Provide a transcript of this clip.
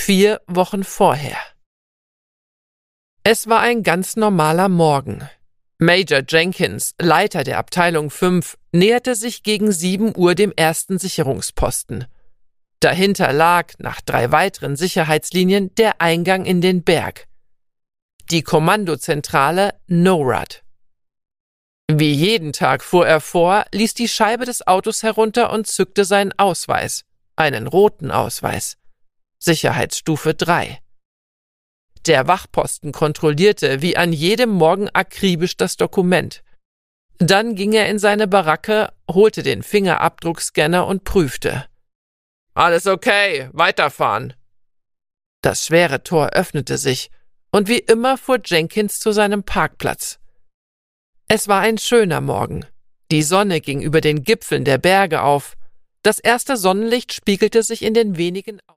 4 Wochen vorher. Es war ein ganz normaler Morgen. Major Jenkins, Leiter der Abteilung 5, näherte sich gegen 7 Uhr dem ersten Sicherungsposten. Dahinter lag, nach 3 weiteren Sicherheitslinien, der Eingang in den Berg. Die Kommandozentrale NORAD. Wie jeden Tag fuhr er vor, ließ die Scheibe des Autos herunter und zückte seinen Ausweis, einen roten Ausweis. Sicherheitsstufe 3. Der Wachposten kontrollierte wie an jedem Morgen akribisch das Dokument. Dann ging er in seine Baracke, holte den Fingerabdruckscanner und prüfte. »Alles okay, weiterfahren.« Das schwere Tor öffnete sich, und wie immer fuhr Jenkins zu seinem Parkplatz. Es war ein schöner Morgen. Die Sonne ging über den Gipfeln der Berge auf. Das erste Sonnenlicht spiegelte sich in den wenigen